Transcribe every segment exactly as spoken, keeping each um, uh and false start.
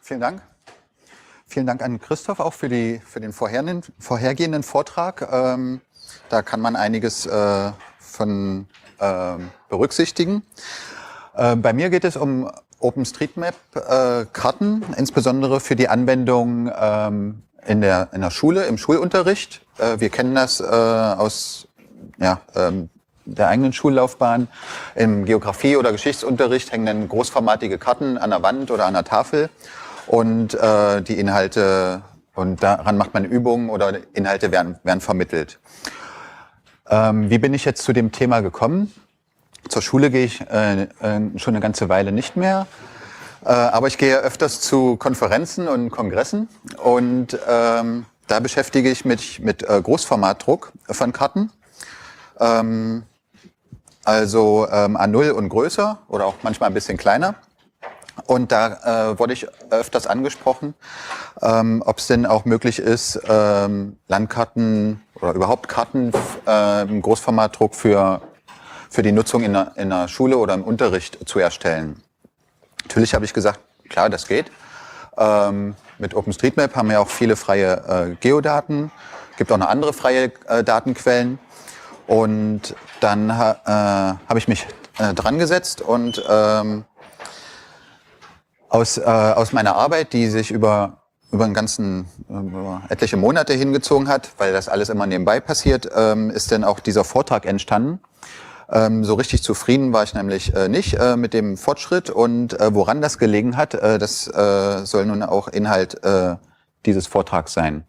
vielen Dank. Vielen Dank an Christoph auch für, die, für den vorhergehenden, vorhergehenden Vortrag. Ähm, da kann man einiges äh, von äh, berücksichtigen. Äh, bei mir geht es um OpenStreetMap-Karten, äh, insbesondere für die Anwendung ähm, in, der, in der Schule, im Schulunterricht. Äh, wir kennen das äh, aus ja, ähm, der eigenen Schullaufbahn. Im Geografie- oder Geschichtsunterricht hängen dann großformatige Karten an der Wand oder an der Tafel. Und äh, die Inhalte, und daran macht man Übungen oder Inhalte werden, werden vermittelt. Ähm, wie bin ich jetzt zu dem Thema gekommen? Zur Schule gehe ich äh, äh, schon eine ganze Weile nicht mehr, äh, aber ich gehe öfters zu Konferenzen und Kongressen und ähm, da beschäftige ich mich mit äh, Großformatdruck von Karten. Ähm, also ähm, A null und größer oder auch manchmal ein bisschen kleiner. Und da äh, wurde ich öfters angesprochen, ähm, ob es denn auch möglich ist, ähm, Landkarten oder überhaupt Karten äh, im Großformatdruck für, für die Nutzung in der, in der Schule oder im Unterricht zu erstellen. Natürlich habe ich gesagt, klar, das geht. Ähm, mit OpenStreetMap haben wir auch viele freie äh, Geodaten, gibt auch noch andere freie äh, Datenquellen. Und dann äh, habe ich mich äh, dran gesetzt und ähm, Aus, äh, aus meiner Arbeit, die sich über, über einen ganzen, über etliche Monate hingezogen hat, weil das alles immer nebenbei passiert, ähm, ist dann auch dieser Vortrag entstanden. Ähm, so richtig zufrieden war ich nämlich äh, nicht äh, mit dem Fortschritt und äh, woran das gelegen hat, äh, das äh, soll nun auch Inhalt äh, dieses Vortrags sein.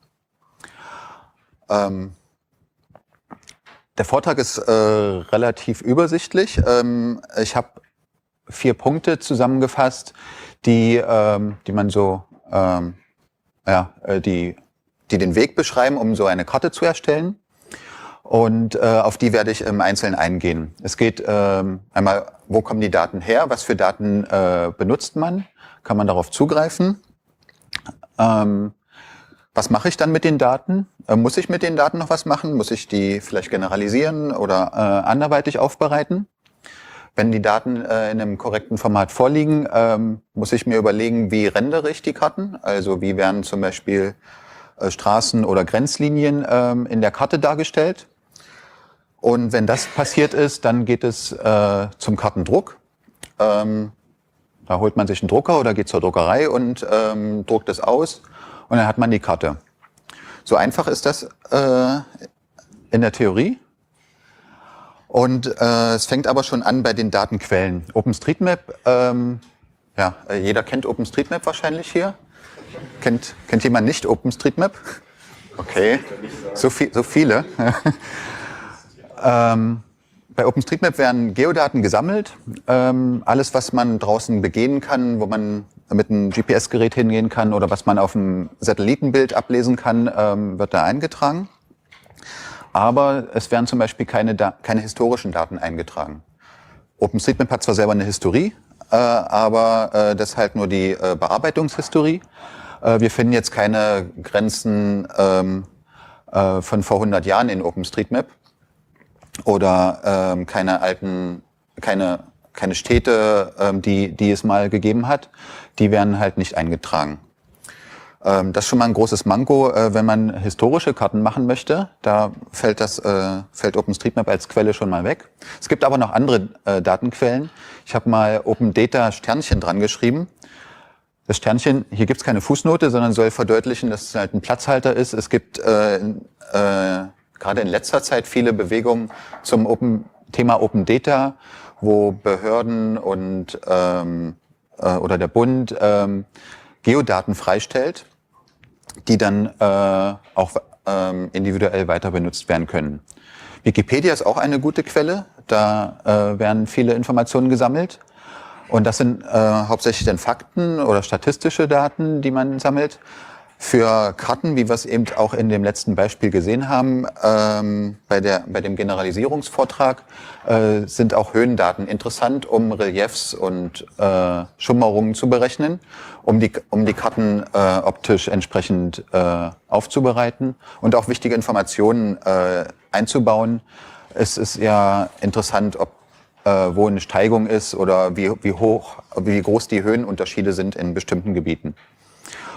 Ähm, der Vortrag ist äh, relativ übersichtlich. Ähm, ich habe vier Punkte zusammengefasst, die, ähm, die man so, ähm, ja, die, die den Weg beschreiben, um so eine Karte zu erstellen. Und äh, auf die werde ich im Einzelnen eingehen. Es geht ähm, einmal, wo kommen die Daten her, was für Daten äh, benutzt man, kann man darauf zugreifen. Ähm, was mache ich dann mit den Daten? Äh, muss ich mit den Daten noch was machen? Muss ich die vielleicht generalisieren oder äh, anderweitig aufbereiten? Wenn die Daten äh, in einem korrekten Format vorliegen, ähm, muss ich mir überlegen, wie rendere ich die Karten? Also wie werden zum Beispiel äh, Straßen oder Grenzlinien ähm, in der Karte dargestellt? Und wenn das passiert ist, dann geht es äh, zum Kartendruck. Ähm, da holt man sich einen Drucker oder geht zur Druckerei und ähm, druckt es aus und dann hat man die Karte. So einfach ist das äh, in der Theorie. Und äh, es fängt aber schon an bei den Datenquellen. OpenStreetMap, ähm, ja, jeder kennt OpenStreetMap wahrscheinlich hier. Kennt, kennt jemand nicht OpenStreetMap? Okay, so, viel, so viele. ähm, bei OpenStreetMap werden Geodaten gesammelt. Ähm, alles, was man draußen begehen kann, wo man mit einem G P S-Gerät hingehen kann oder was man auf einem Satellitenbild ablesen kann, ähm, wird da eingetragen. Aber es werden zum Beispiel keine, keine historischen Daten eingetragen. OpenStreetMap hat zwar selber eine Historie, äh, aber äh, das ist halt nur die äh, Bearbeitungshistorie. Äh, wir finden jetzt keine Grenzen ähm, äh, von vor hundert Jahren in OpenStreetMap oder ähm, keine alten, keine, keine Städte, ähm, die, die es mal gegeben hat. Die werden halt nicht eingetragen. Das ist schon mal ein großes Manko, wenn man historische Karten machen möchte. Da fällt das äh, fällt OpenStreetMap als Quelle schon mal weg. Es gibt aber noch andere äh, Datenquellen. Ich habe mal OpenData Sternchen dran geschrieben. Das Sternchen, hier gibt es keine Fußnote, sondern soll verdeutlichen, dass es halt ein Platzhalter ist. Es gibt äh, äh, gerade in letzter Zeit viele Bewegungen zum Open, Thema Open Data, wo Behörden und ähm, äh, oder der Bund ähm, Geodaten freistellt, die dann äh, auch ähm, individuell weiter benutzt werden können. Wikipedia ist auch eine gute Quelle, da äh, werden viele Informationen gesammelt und das sind äh, hauptsächlich dann Fakten oder statistische Daten, die man sammelt. Für Karten, wie wir es eben auch in dem letzten Beispiel gesehen haben, ähm, bei, der, bei dem Generalisierungsvortrag, äh, sind auch Höhendaten interessant, um Reliefs und äh, Schummerungen zu berechnen, um die, um die Karten äh, optisch entsprechend äh, aufzubereiten und auch wichtige Informationen äh, einzubauen. Es ist ja interessant, ob äh, wo eine Steigung ist oder wie, wie hoch, wie groß die Höhenunterschiede sind in bestimmten Gebieten.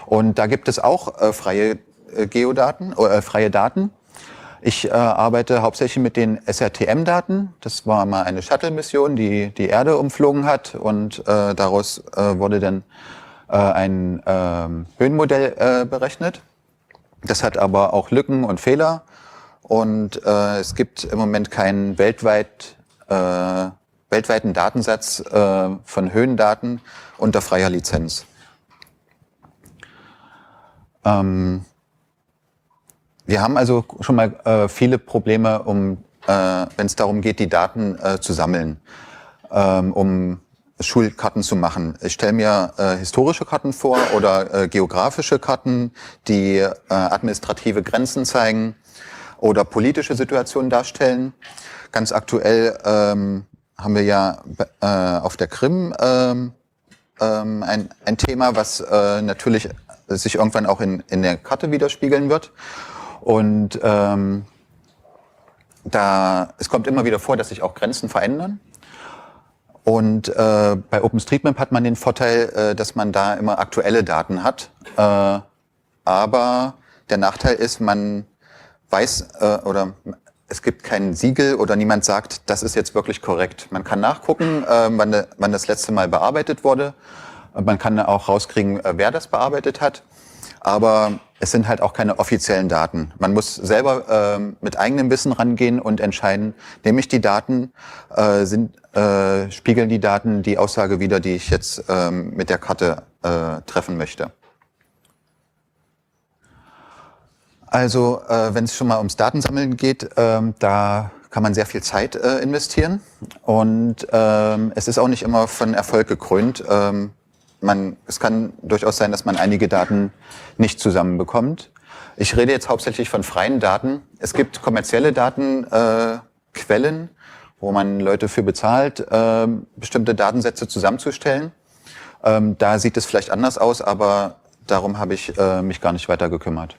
Und da gibt es auch äh, freie äh, Geodaten, äh, freie Daten. Ich äh, arbeite hauptsächlich mit den S R T M-Daten. Das war mal eine Shuttle-Mission, die die Erde umflogen hat, und äh, daraus äh, wurde dann äh, ein äh, Höhenmodell äh, berechnet. Das hat aber auch Lücken und Fehler, und äh, es gibt im Moment keinen weltweit, äh, weltweiten Datensatz äh, von Höhendaten unter freier Lizenz. Ähm, wir haben also schon mal äh, viele Probleme, um, äh, wenn es darum geht, die Daten äh, zu sammeln, ähm, um Schulkarten zu machen. Ich stelle mir äh, historische Karten vor oder äh, geografische Karten, die äh, administrative Grenzen zeigen oder politische Situationen darstellen. Ganz aktuell ähm, haben wir ja äh, auf der Krim ähm, ähm, ein, ein Thema, was äh, natürlich sich irgendwann auch in, in der Karte widerspiegeln wird. Und ähm, da, es kommt immer wieder vor, dass sich auch Grenzen verändern. Und äh, bei OpenStreetMap hat man den Vorteil, äh, dass man da immer aktuelle Daten hat. Äh, aber der Nachteil ist, man weiß äh, oder es gibt kein Siegel oder niemand sagt, das ist jetzt wirklich korrekt. Man kann nachgucken, äh, wann, de, wann das letzte Mal bearbeitet wurde. Man kann auch rauskriegen, äh, wer das bearbeitet hat. Aber es sind halt auch keine offiziellen Daten. Man muss selber äh, mit eigenem Wissen rangehen und entscheiden, nehme ich die Daten, äh, sind, äh, spiegeln die Daten die Aussage wider, die ich jetzt äh, mit der Karte äh, treffen möchte. Also äh, wenn es schon mal ums Datensammeln geht, äh, da kann man sehr viel Zeit äh, investieren, und äh, es ist auch nicht immer von Erfolg gekrönt. Äh, Man, es kann durchaus sein, dass man einige Daten nicht zusammenbekommt. Ich rede jetzt hauptsächlich von freien Daten. Es gibt kommerzielle Datenquellen, äh, Quellen, wo man Leute für bezahlt, äh, bestimmte Datensätze zusammenzustellen. Ähm, da sieht es vielleicht anders aus, aber darum habe ich äh, mich gar nicht weiter gekümmert.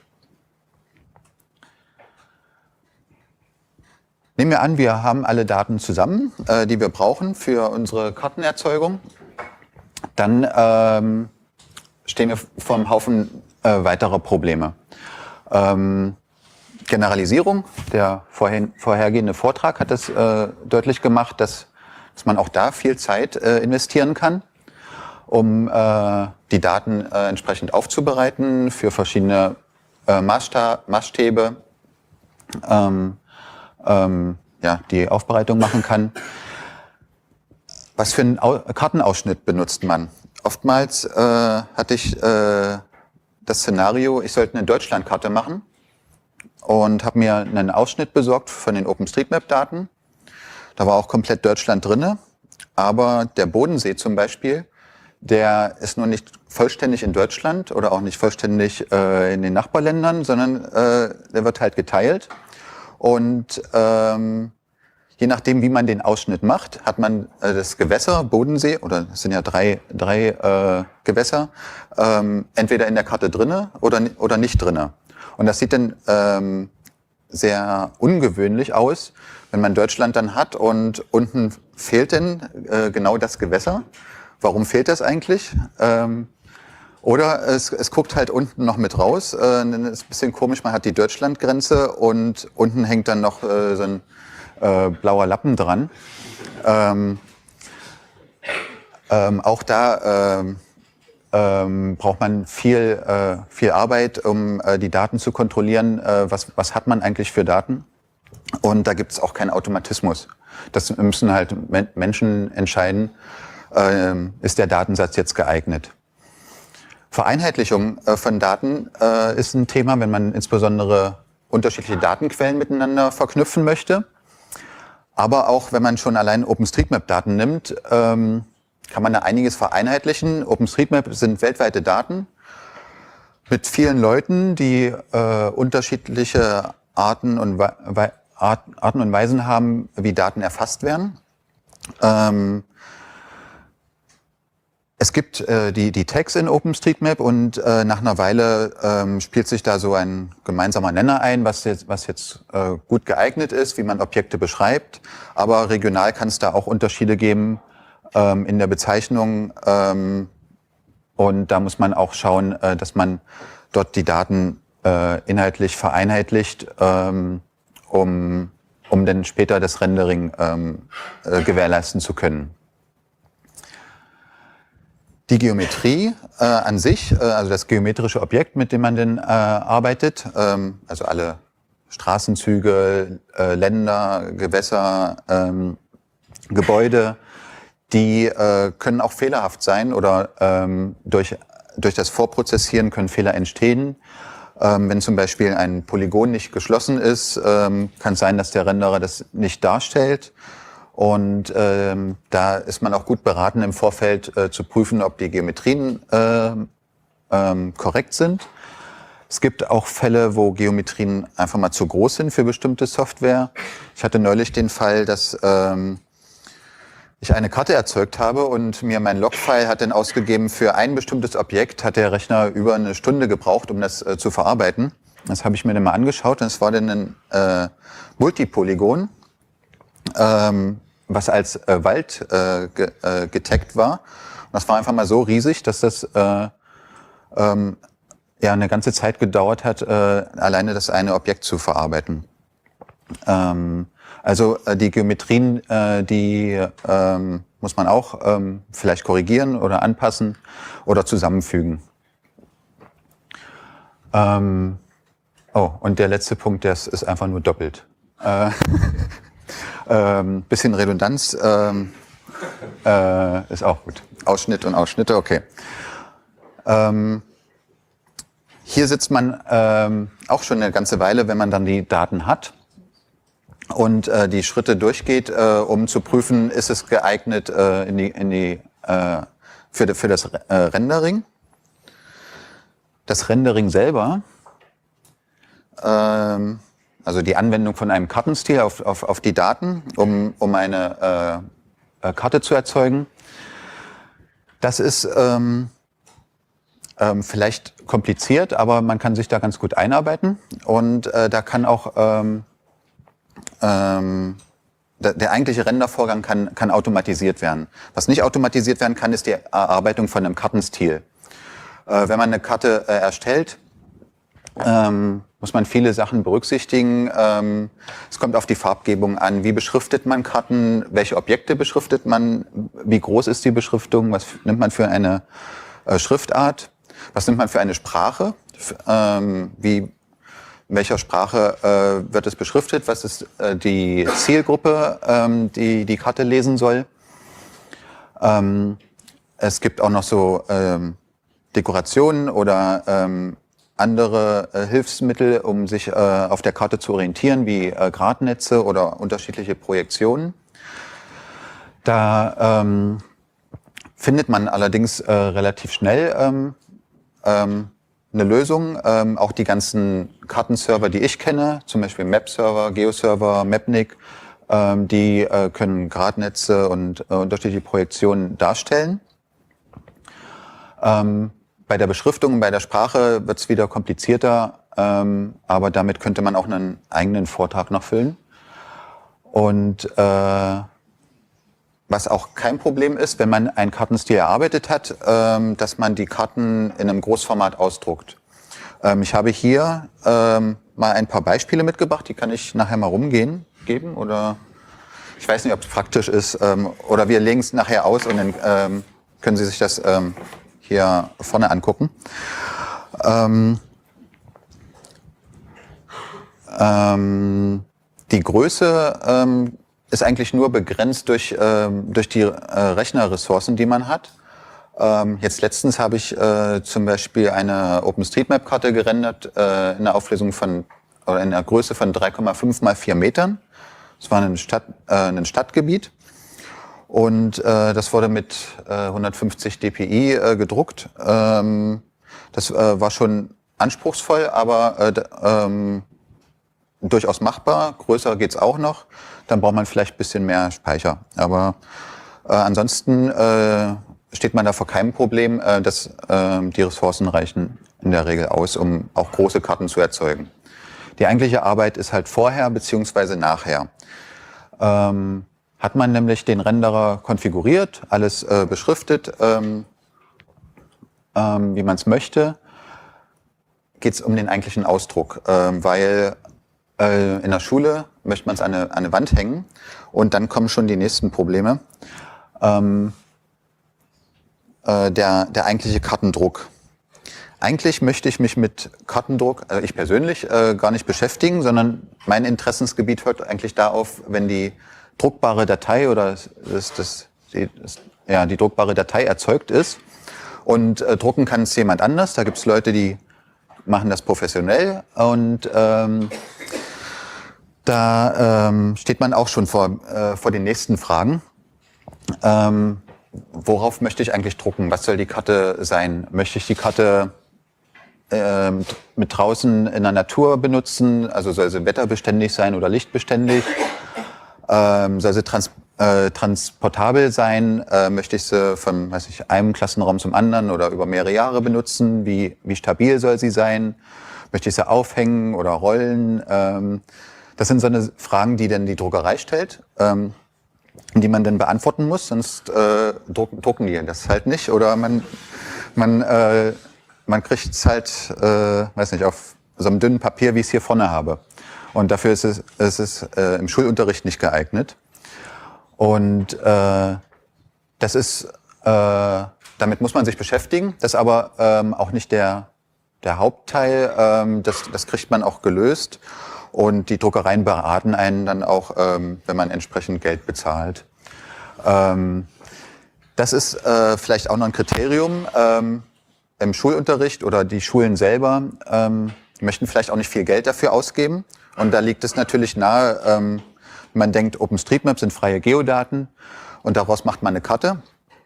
Nehmen wir an, wir haben alle Daten zusammen, äh, die wir brauchen für unsere Kartenerzeugung. Dann ähm, stehen wir vor einem Haufen äh, weiterer Probleme. Ähm, Generalisierung, der vorhin, vorhergehende Vortrag hat es äh, deutlich gemacht, dass, dass man auch da viel Zeit äh, investieren kann, um äh, die Daten äh, entsprechend aufzubereiten für verschiedene äh, Maßstab, Maßstäbe, ähm, ähm, ja, die Aufbereitung machen kann. Was für einen Kartenausschnitt benutzt man? Oftmals äh, hatte ich äh, das Szenario, ich sollte eine Deutschlandkarte machen und habe mir einen Ausschnitt besorgt von den OpenStreetMap-Daten. Da war auch komplett Deutschland drinne, aber der Bodensee zum Beispiel, der ist nur nicht vollständig in Deutschland oder auch nicht vollständig äh, in den Nachbarländern, sondern äh, der wird halt geteilt. Und ähm, je nachdem, wie man den Ausschnitt macht, hat man äh, das Gewässer, Bodensee, oder es sind ja drei, drei äh, Gewässer, ähm, entweder in der Karte drinne oder, oder nicht drinne. Und das sieht dann ähm, sehr ungewöhnlich aus, wenn man Deutschland dann hat und unten fehlt dann äh, genau das Gewässer. Warum fehlt das eigentlich? Ähm, Oder es, es guckt halt unten noch mit raus. Äh, dann ist ein bisschen komisch, man hat die Deutschlandgrenze und unten hängt dann noch äh, so ein äh, blauer Lappen dran. Ähm, ähm, auch da ähm, ähm, braucht man viel, äh, viel Arbeit, um äh, die Daten zu kontrollieren. Äh, was, was hat man eigentlich für Daten? Und da gibt es auch keinen Automatismus. Das müssen halt Men- Menschen entscheiden, äh, ist der Datensatz jetzt geeignet. Vereinheitlichung äh, von Daten äh, ist ein Thema, wenn man insbesondere unterschiedliche Datenquellen miteinander verknüpfen möchte. Aber auch wenn man schon allein OpenStreetMap-Daten nimmt, ähm, kann man da einiges vereinheitlichen. OpenStreetMap sind weltweite Daten mit vielen Leuten, die äh, unterschiedliche Arten und, We Art, Arten und Weisen haben, wie Daten erfasst werden. Ähm, Es gibt äh, die, die Tags in OpenStreetMap und äh, nach einer Weile ähm, spielt sich da so ein gemeinsamer Nenner ein, was jetzt, was jetzt äh, gut geeignet ist, wie man Objekte beschreibt. Aber regional kann es da auch Unterschiede geben ähm, in der Bezeichnung, ähm, und da muss man auch schauen, äh, dass man dort die Daten äh, inhaltlich vereinheitlicht, ähm, um, um dann später das Rendering ähm, äh, gewährleisten zu können. Die Geometrie äh, an sich, äh, also das geometrische Objekt, mit dem man denn äh, arbeitet, ähm, also alle Straßenzüge, äh, Länder, Gewässer, ähm, Gebäude, die äh, können auch fehlerhaft sein oder ähm, durch, durch das Vorprozessieren können Fehler entstehen. Ähm, wenn zum Beispiel ein Polygon nicht geschlossen ist, ähm, kann es sein, dass der Renderer das nicht darstellt. Und ähm, da ist man auch gut beraten, im Vorfeld äh, zu prüfen, ob die Geometrien äh, ähm, korrekt sind. Es gibt auch Fälle, wo Geometrien einfach mal zu groß sind für bestimmte Software. Ich hatte neulich den Fall, dass ähm, ich eine Karte erzeugt habe und mir mein Logfile hat dann ausgegeben, für ein bestimmtes Objekt hat der Rechner über eine Stunde gebraucht, um das äh, zu verarbeiten. Das habe ich mir dann mal angeschaut und es war dann ein äh, Multipolygon, ähm, was als äh, Wald äh, ge, äh, getaggt war. Und das war einfach mal so riesig, dass das äh, ähm, ja eine ganze Zeit gedauert hat, äh, alleine das eine Objekt zu verarbeiten. Ähm, also äh, die Geometrien, äh, die ähm, muss man auch ähm, vielleicht korrigieren oder anpassen oder zusammenfügen. Ähm, oh, und der letzte Punkt, das ist einfach nur doppelt. Äh, ähm, bisschen Redundanz ähm, äh, ist auch gut. Ausschnitt und Ausschnitte, okay. Ähm, hier sitzt man ähm, auch schon eine ganze Weile, wenn man dann die Daten hat und äh, die Schritte durchgeht, äh, um zu prüfen, ist es geeignet äh, in die, in die, äh, für, die, für das äh, Rendering. Das Rendering selber, ähm, also die Anwendung von einem Kartenstil auf, auf, auf die Daten, um, um eine äh, Karte zu erzeugen, das ist ähm, ähm, vielleicht kompliziert, aber man kann sich da ganz gut einarbeiten und äh, da kann auch ähm, ähm, der, der eigentliche Rendervorgang kann, kann automatisiert werden. Was nicht automatisiert werden kann, ist die Erarbeitung von einem Kartenstil. Äh, wenn man eine Karte äh, erstellt, ähm, muss man viele Sachen berücksichtigen. Ähm, es kommt auf die Farbgebung an. Wie beschriftet man Karten? Welche Objekte beschriftet man? Wie groß ist die Beschriftung? Was nimmt man für eine äh, Schriftart? Was nimmt man für eine Sprache? F ähm, wie, in welcher Sprache äh, wird es beschriftet? Was ist äh, die Zielgruppe, ähm, die die Karte lesen soll? Ähm, es gibt auch noch so ähm, Dekorationen oder ähm, andere äh, Hilfsmittel, um sich äh, auf der Karte zu orientieren, wie äh, Gradnetze oder unterschiedliche Projektionen. Da ähm, findet man allerdings äh, relativ schnell ähm, ähm, eine Lösung. Ähm, auch die ganzen Kartenserver, die ich kenne, zum Beispiel Map-Server, Geo-Server, Mapnik, ähm, die äh, können Gradnetze und äh, unterschiedliche Projektionen darstellen. Ähm, Bei der Beschriftung und bei der Sprache wird es wieder komplizierter, ähm, aber damit könnte man auch einen eigenen Vortrag noch füllen. Und äh, was auch kein Problem ist, wenn man einen Kartenstil erarbeitet hat, ähm, dass man die Karten in einem Großformat ausdruckt. Ähm, ich habe hier ähm, mal ein paar Beispiele mitgebracht, die kann ich nachher mal rumgehen, geben oder ich weiß nicht, ob es praktisch ist ähm, oder wir legen es nachher aus und dann ähm, können Sie sich das ähm, hier vorne angucken. Ähm, ähm, die Größe ähm, ist eigentlich nur begrenzt durch, ähm, durch die äh, Rechnerressourcen, die man hat. Ähm, jetzt letztens habe ich äh, zum Beispiel eine OpenStreetMap-Karte gerendert äh, in einer Auflösung von oder in einer Größe von drei Komma fünf mal vier Metern. Das war ein, Stadt, äh, ein Stadtgebiet. Und äh, das wurde mit äh, hundertfünfzig dpi äh, gedruckt. Ähm, das äh, war schon anspruchsvoll, aber äh, ähm, durchaus machbar. Größer geht's auch noch. Dann braucht man vielleicht ein bisschen mehr Speicher. Aber äh, ansonsten äh, steht man da vor keinem Problem. Äh, dass, äh, die Ressourcen reichen in der Regel aus, um auch große Karten zu erzeugen. Die eigentliche Arbeit ist halt vorher beziehungsweise nachher. Ähm, Hat man nämlich den Renderer konfiguriert, alles äh, beschriftet, ähm, ähm, wie man es möchte, geht es um den eigentlichen Ausdruck, ähm, weil äh, in der Schule möchte man es an eine, an eine Wand hängen und dann kommen schon die nächsten Probleme. Ähm, äh, der, der eigentliche Kartendruck. Eigentlich möchte ich mich mit Kartendruck, also ich persönlich, äh, gar nicht beschäftigen, sondern mein Interessensgebiet hört eigentlich da auf, wenn die druckbare Datei oder das, das, die, das, ja, die druckbare Datei erzeugt ist. Und äh, drucken kann es jemand anders. Da gibt es Leute, die machen das professionell. Und ähm, da ähm, steht man auch schon vor, äh, vor den nächsten Fragen. Ähm, worauf möchte ich eigentlich drucken? Was soll die Karte sein? Möchte ich die Karte ähm, mit draußen in der Natur benutzen? Also soll sie wetterbeständig sein oder lichtbeständig? Ähm, soll sie trans äh, transportabel sein? Äh, möchte ich sie von, weiß ich, einem Klassenraum zum anderen oder über mehrere Jahre benutzen? Wie, wie stabil soll sie sein? Möchte ich sie aufhängen oder rollen? Ähm, das sind so eine Fragen, die dann die Druckerei stellt, ähm, die man dann beantworten muss, sonst äh, drucken, drucken die das halt nicht. Oder man, man, äh, man kriegt es halt, äh, weiß nicht, auf so einem dünnen Papier, wie ich es hier vorne habe. Und dafür ist es, ist es äh, im Schulunterricht nicht geeignet. Und äh, das ist, äh, damit muss man sich beschäftigen. Das ist aber ähm, auch nicht der, der Hauptteil. Ähm, das, das kriegt man auch gelöst. Und die Druckereien beraten einen dann auch, ähm, wenn man entsprechend Geld bezahlt. Ähm, das ist äh, vielleicht auch noch ein Kriterium. Ähm, im Schulunterricht oder die Schulen selber ähm, möchten vielleicht auch nicht viel Geld dafür ausgeben. Und da liegt es natürlich nahe, ähm, man denkt, OpenStreetMap sind freie Geodaten und daraus macht man eine Karte.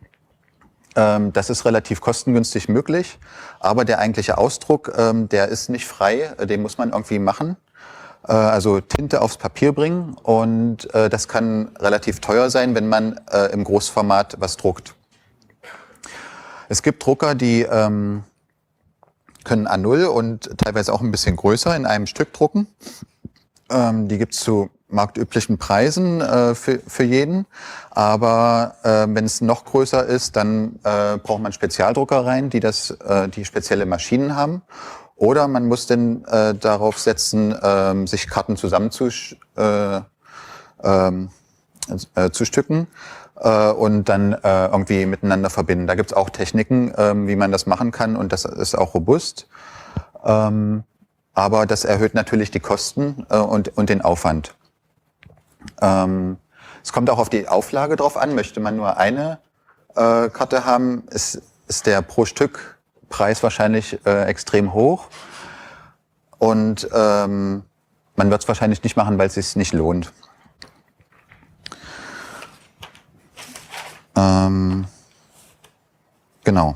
Ähm, das ist relativ kostengünstig möglich, aber der eigentliche Ausdruck, ähm, der ist nicht frei, den muss man irgendwie machen. Äh, also Tinte aufs Papier bringen und äh, das kann relativ teuer sein, wenn man äh, im Großformat was druckt. Es gibt Drucker, die ähm, können A null und teilweise auch ein bisschen größer in einem Stück drucken. Ähm, die gibt's zu marktüblichen Preisen äh, für, für jeden. Aber äh, wenn es noch größer ist, dann äh, braucht man Spezialdruckereien, die das, äh, die spezielle Maschinen haben. Oder man muss dann äh, darauf setzen, äh, sich Karten zusammenzu äh, ähm, äh, zu stücken äh, und dann äh, irgendwie miteinander verbinden. Da gibt's auch Techniken, äh, wie man das machen kann und das ist auch robust. Ähm, aber das erhöht natürlich die Kosten äh, und, und den Aufwand. Ähm, es kommt auch auf die Auflage drauf an. Möchte man nur eine äh, Karte haben, ist, ist der pro Stück Preis wahrscheinlich äh, extrem hoch. Und ähm, man wird es wahrscheinlich nicht machen, weil es sich nicht lohnt. Ähm, genau.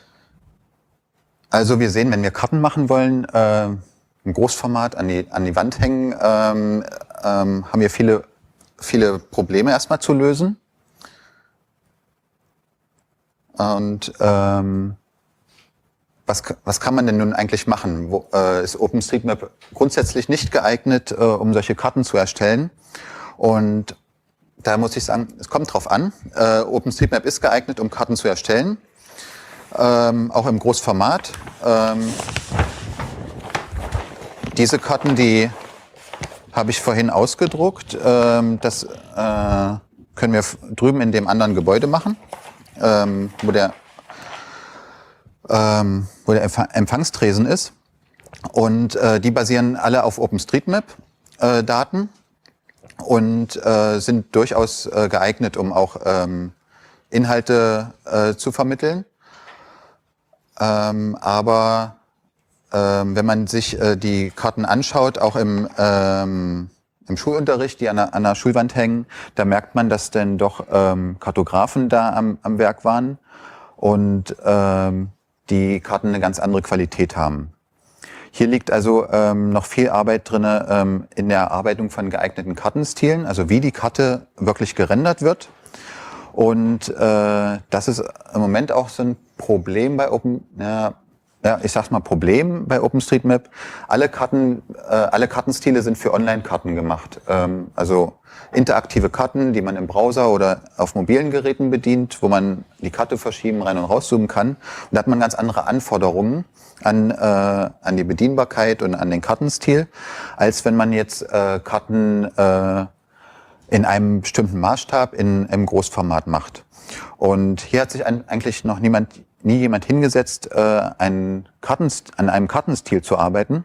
Also wir sehen, wenn wir Karten machen wollen, äh, im Großformat an die, an die Wand hängen, ähm, ähm, haben wir viele, viele Probleme erstmal zu lösen. Und ähm, was, was kann man denn nun eigentlich machen? Wo, äh, ist OpenStreetMap grundsätzlich nicht geeignet, äh, um solche Karten zu erstellen? Und da muss ich sagen, es kommt drauf an. Äh, OpenStreetMap ist geeignet, um Karten zu erstellen, ähm, auch im Großformat. Ähm, diese Karten, die habe ich vorhin ausgedruckt. Ähm, das äh, können wir drüben in dem anderen Gebäude machen, ähm, wo der, ähm, wo der Empfangstresen ist. Und äh, die basieren alle auf OpenStreetMap-Daten. Äh, und äh, sind durchaus äh, geeignet, um auch ähm, Inhalte äh, zu vermitteln. Ähm, aber ähm, wenn man sich äh, die Karten anschaut, auch im, ähm, im Schulunterricht, die an der, an der Schulwand hängen, da merkt man, dass denn doch ähm, Kartografen da am, am Werk waren und ähm, die Karten eine ganz andere Qualität haben. Hier liegt also ähm, noch viel Arbeit drin ähm, in der Erarbeitung von geeigneten Kartenstilen, also wie die Karte wirklich gerendert wird. Und äh, das ist im Moment auch so ein Problem bei Open. Ja, ja, ich sag's mal, Problem bei OpenStreetMap. Alle Karten, äh, alle Kartenstile sind für Online-Karten gemacht. Ähm, also interaktive Karten, die man im Browser oder auf mobilen Geräten bedient, wo man die Karte verschieben, rein und rauszoomen kann. Und da hat man ganz andere Anforderungen an, äh, an die Bedienbarkeit und an den Kartenstil, als wenn man jetzt äh, Karten äh, in einem bestimmten Maßstab in, im Großformat macht. Und hier hat sich ein, eigentlich noch niemand, nie jemand hingesetzt, äh, einen Kartenst- an einem Kartenstil zu arbeiten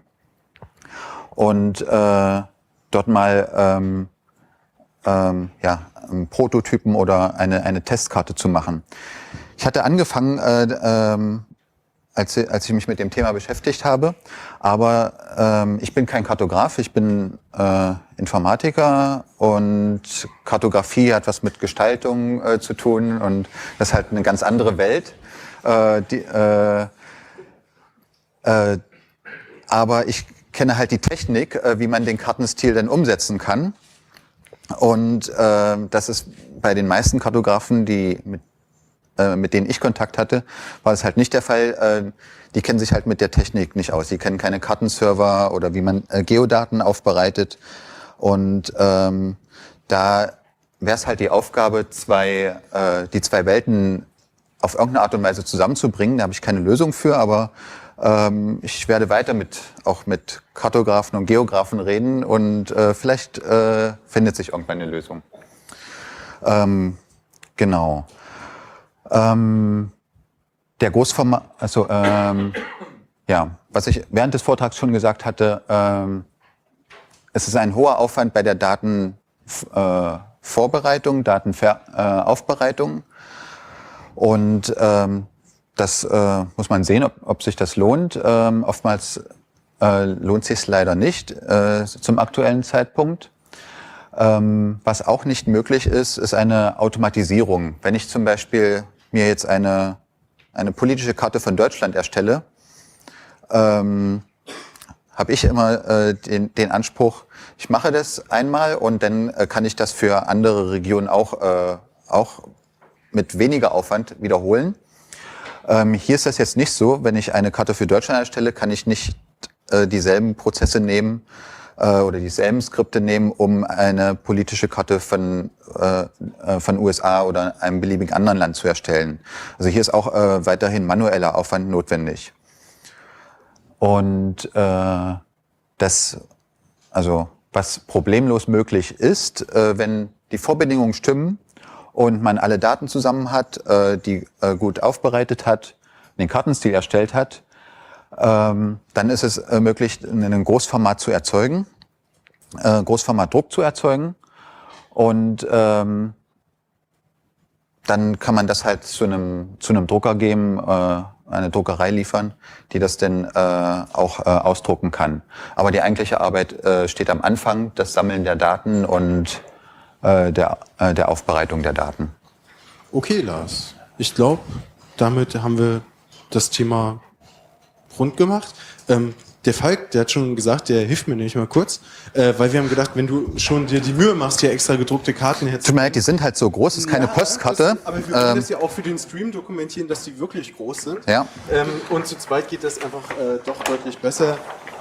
und äh, dort mal ähm, ähm, ja, Prototypen oder eine, eine Testkarte zu machen. Ich hatte angefangen, äh, ähm, als, als ich mich mit dem Thema beschäftigt habe, aber ähm, ich bin kein Kartograf, ich bin äh, Informatiker und Kartografie hat was mit Gestaltung äh, zu tun und das ist halt eine ganz andere Welt. Äh, die, äh, äh, aber ich kenne halt die Technik, äh, wie man den Kartenstil dann umsetzen kann. Und äh, das ist bei den meisten Kartografen, die mit, äh, mit denen ich Kontakt hatte, war es halt nicht der Fall. Äh, die kennen sich halt mit der Technik nicht aus. Die kennen keine Kartenserver oder wie man äh, Geodaten aufbereitet. Und ähm, da wäre es halt die Aufgabe, zwei, äh, die zwei Welten auf irgendeine Art und Weise zusammenzubringen. Da habe ich keine Lösung für, aber ähm, ich werde weiter mit auch mit Kartografen und Geografen reden und äh, vielleicht äh, findet sich irgendwann eine Lösung. Ähm, genau. Ähm, der Großformat, also ähm, ja, was ich während des Vortrags schon gesagt hatte, ähm, es ist ein hoher Aufwand bei der Datenvorbereitung, äh, Datenaufbereitung. Und ähm, das äh, muss man sehen, ob, ob sich das lohnt. Ähm, oftmals äh, lohnt sich es leider nicht äh, zum aktuellen Zeitpunkt. Ähm, was auch nicht möglich ist, ist eine Automatisierung. Wenn ich zum Beispiel mir jetzt eine, eine politische Karte von Deutschland erstelle, ähm, habe ich immer äh, den, den Anspruch, ich mache das einmal und dann äh, kann ich das für andere Regionen auch, äh, auch mit weniger Aufwand wiederholen. Ähm, hier ist das jetzt nicht so. Wenn ich eine Karte für Deutschland erstelle, kann ich nicht äh, dieselben Prozesse nehmen äh, oder dieselben Skripte nehmen, um eine politische Karte von, äh, von U S A oder einem beliebigen anderen Land zu erstellen. Also hier ist auch äh, weiterhin manueller Aufwand notwendig. Und äh, das, also was problemlos möglich ist, äh, wenn die Vorbedingungen stimmen, und man alle Daten zusammen hat, äh, die äh, gut aufbereitet hat, den Kartenstil erstellt hat, ähm, dann ist es äh, möglich, einen Großformat zu erzeugen, äh, Großformatdruck zu erzeugen und ähm, dann kann man das halt zu einem zu einem Drucker geben, äh, eine Druckerei liefern, die das dann äh, auch äh, ausdrucken kann. Aber die eigentliche Arbeit äh, steht am Anfang, das Sammeln der Daten und Der, der Aufbereitung der Daten. Okay, Lars. Ich glaube, damit haben wir das Thema rund gemacht. Ähm, der Falk, der hat schon gesagt, der hilft mir nämlich mal kurz, äh, weil wir haben gedacht, wenn du schon dir die Mühe machst, hier extra gedruckte Karten herzustellen. Tut mir leid, die sind halt so groß, das ist keine ja, Postkarte. Das, aber wir können ähm, das ja auch für den Stream dokumentieren, dass die wirklich groß sind. Ja. Ähm, und zu zweit geht das einfach äh, doch deutlich besser.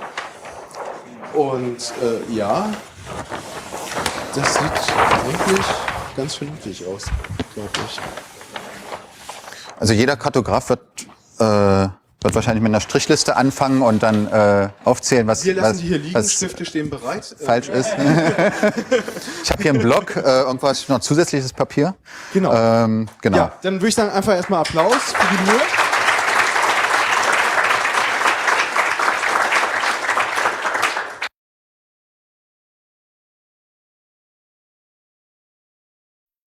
Und äh, ja... Das sieht eigentlich ganz vernünftig aus, glaube ich. Also jeder Kartograf wird, äh, wird wahrscheinlich mit einer Strichliste anfangen und dann äh, aufzählen, was, Wir lassen was, die hier liegen, was Stifte stehen bereit. falsch ist. Ich habe hier einen Block, äh, irgendwas noch zusätzliches Papier. Genau. Ähm, genau. Ja, dann würde ich sagen, einfach erstmal Applaus für die Mühe.